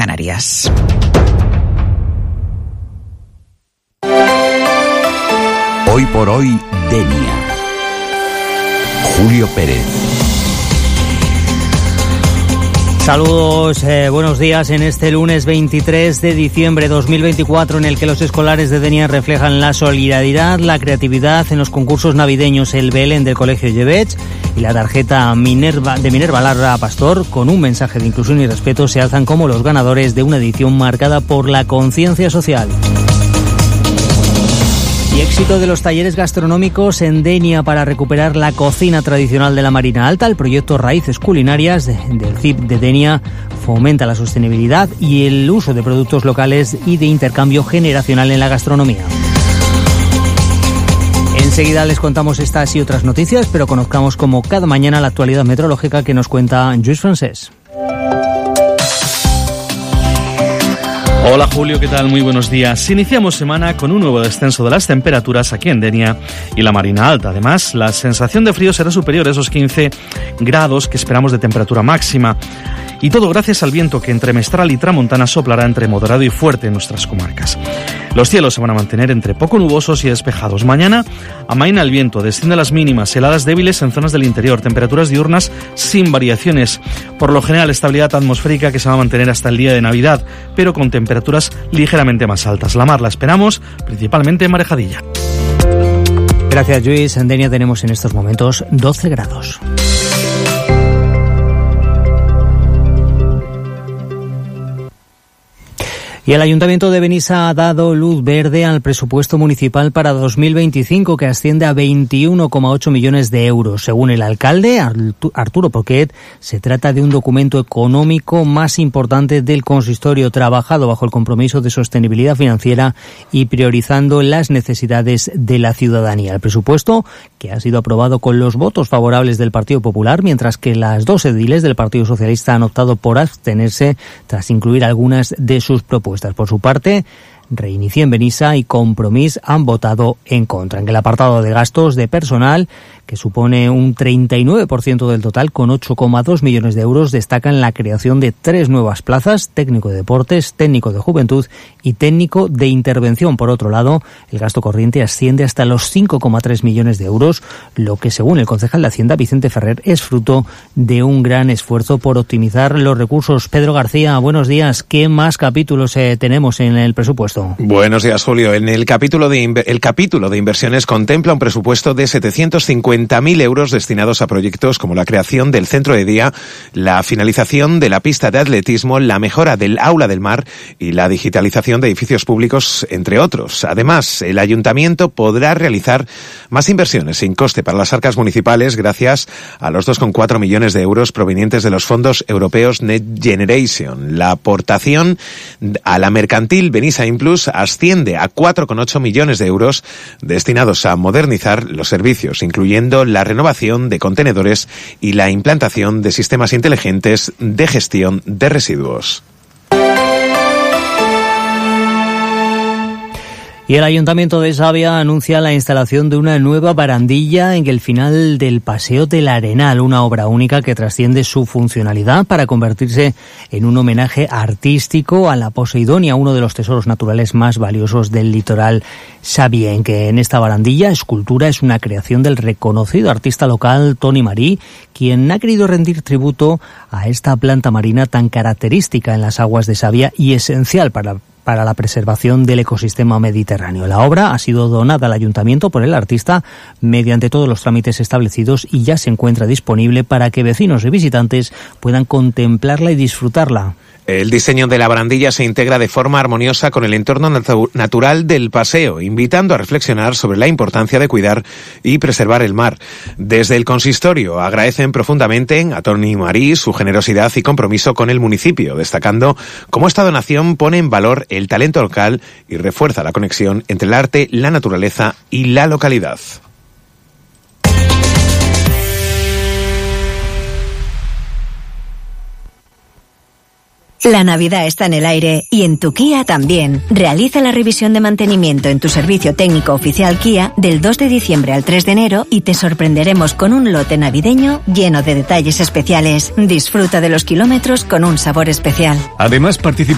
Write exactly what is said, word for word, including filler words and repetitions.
Canarias. Hoy por hoy, Denia. Julio Pérez. Saludos, eh, buenos días en este lunes veintitrés de diciembre de dos mil veinticuatro, en el que los escolares de Denia reflejan la solidaridad, la creatividad en los concursos navideños. El Belén del Colegio Llevech y la tarjeta Minerva de Minerva Larra Pastor, con un mensaje de inclusión y respeto, se alzan como los ganadores de una edición marcada por la conciencia social. Y éxito de los talleres gastronómicos en Denia para recuperar la cocina tradicional de la Marina Alta. El proyecto Raíces Culinarias de, del C I P de Denia fomenta la sostenibilidad y el uso de productos locales y de intercambio generacional en la gastronomía. Enseguida les contamos estas y otras noticias, pero conozcamos como cada mañana la actualidad meteorológica que nos cuenta Lluís Francés. Hola Julio, ¿qué tal? Muy buenos días. Iniciamos semana con un nuevo descenso de las temperaturas aquí en Denia y la Marina Alta. Además, la sensación de frío será superior a esos quince grados que esperamos de temperatura máxima. Y todo gracias al viento que entre Mestral y Tramontana soplará entre moderado y fuerte en nuestras comarcas. Los cielos se van a mantener entre poco nubosos y despejados. Mañana amaina el viento, desciende las mínimas, heladas débiles en zonas del interior, temperaturas diurnas sin variaciones. Por lo general, estabilidad atmosférica que se va a mantener hasta el día de Navidad, pero con temperaturas ligeramente más altas. La mar la esperamos principalmente en Marejadilla. Gracias, Lluís. En Denia tenemos en estos momentos doce grados. Y el Ayuntamiento de Benissa ha dado luz verde al presupuesto municipal para dos mil veinticinco, que asciende a veintiuno coma ocho millones de euros. Según el alcalde, Arturo Poquet, se trata de un documento económico más importante del consistorio, trabajado bajo el compromiso de sostenibilidad financiera y priorizando las necesidades de la ciudadanía. El presupuesto, que ha sido aprobado con los votos favorables del Partido Popular, mientras que las dos ediles del Partido Socialista han optado por abstenerse tras incluir algunas de sus propuestas. Por su parte, Reinicien Benissa y Compromís han votado en contra. En el apartado de gastos de personal, que supone un treinta y nueve por ciento del total, con ocho coma dos millones de euros, destacan la creación de tres nuevas plazas: técnico de deportes, técnico de juventud y técnico de intervención. Por otro lado, el gasto corriente asciende hasta los cinco coma tres millones de euros, lo que, según el concejal de Hacienda, Vicente Ferrer, es fruto de un gran esfuerzo por optimizar los recursos. Pedro García, buenos días. ¿Qué más capítulos eh, tenemos en el presupuesto? Buenos días, Julio. En el capítulo de inver- el capítulo de inversiones contempla un presupuesto de setecientos cincuenta mil euros destinados a proyectos como la creación del centro de día, la finalización de la pista de atletismo, la mejora del aula del mar y la digitalización de edificios públicos, entre otros. Además, el ayuntamiento podrá realizar más inversiones sin coste para las arcas municipales gracias a los dos coma cuatro millones de euros provenientes de los fondos europeos Next Generation. La aportación a la mercantil Benissa Implus asciende a cuatro coma ocho millones de euros destinados a modernizar los servicios, incluyendo la renovación de contenedores y la implantación de sistemas inteligentes de gestión de residuos. Y el Ayuntamiento de Savia anuncia la instalación de una nueva barandilla en el final del Paseo del Arenal, una obra única que trasciende su funcionalidad para convertirse en un homenaje artístico a la Poseidonia, uno de los tesoros naturales más valiosos del litoral savienque. En esta barandilla, escultura es una creación del reconocido artista local Toni Marí, quien ha querido rendir tributo a esta planta marina tan característica en las aguas de Savia y esencial para para la preservación del ecosistema mediterráneo. La obra ha sido donada al ayuntamiento por el artista mediante todos los trámites establecidos y ya se encuentra disponible para que vecinos y visitantes puedan contemplarla y disfrutarla. El diseño de la barandilla se integra de forma armoniosa con el entorno natu- natural del paseo, invitando a reflexionar sobre la importancia de cuidar y preservar el mar. Desde el consistorio agradecen profundamente a Toni Marí su generosidad y compromiso con el municipio, destacando cómo esta donación pone en valor el talento local y refuerza la conexión entre el arte, la naturaleza y la localidad. La Navidad está en el aire y en tu Kia también. Realiza la revisión de mantenimiento en tu servicio técnico oficial Kia del dos de diciembre al tres de enero y te sorprenderemos con un lote navideño lleno de detalles especiales. Disfruta de los kilómetros con un sabor especial. Además, participa